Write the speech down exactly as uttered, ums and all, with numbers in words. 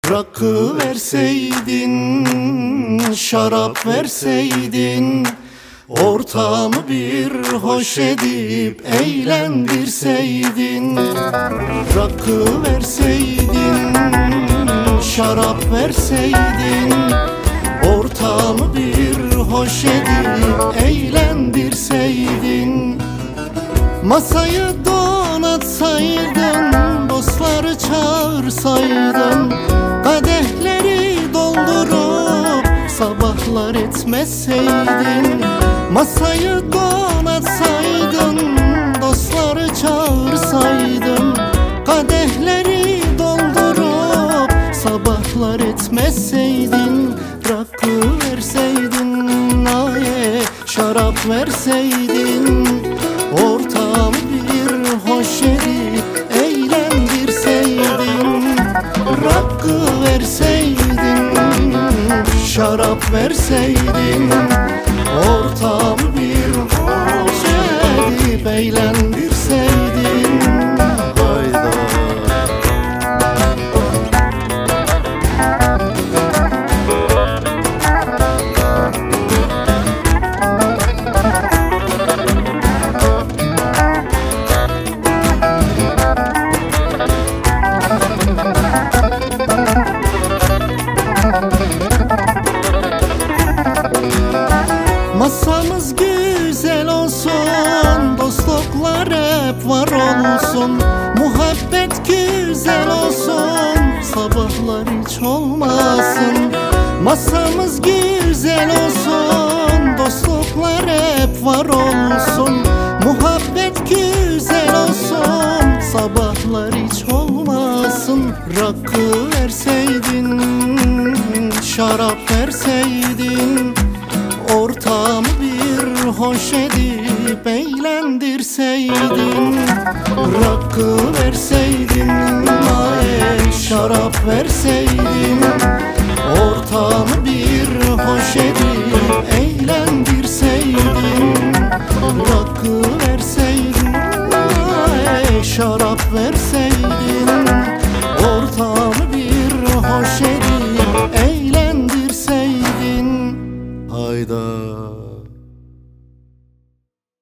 Rakı verseydin, şarap verseydin, ortamı bir hoş edip eğlendirseydin. Rakı verseydin, şarap verseydin, ortamı bir hoş edip eğlendirseydin. Masayı donatsaydın, dostları çağırsaydın, kadehleri doldurup sabahlar etmeseydin. Masayı donatsaydın, dostları çağırsaydın, kadehleri doldurup sabahlar etmeseydin. Rakı verseydin, aye, şarap verseydin, ortam bir hoş edip eğlendirseydin. Rakı verseydin, şarap verseydin, ortam bir hoş edip eğlendirseydin. Hayda. Masamız güzel olsun, dostluklar hep var olsun, muhabbet güzel olsun, sabahlar hiç olmasın. Masamız güzel olsun, dostluklar hep var olsun, muhabbet güzel olsun, sabahlar hiç olmasın. Rakı verseydin, şarap verseydin, ortamı bir hoş edip eğlendirseydin. Rakı verseydin, ay, şarap verseydin, ortamı bir hoş edip eğlendirseydin. Rakı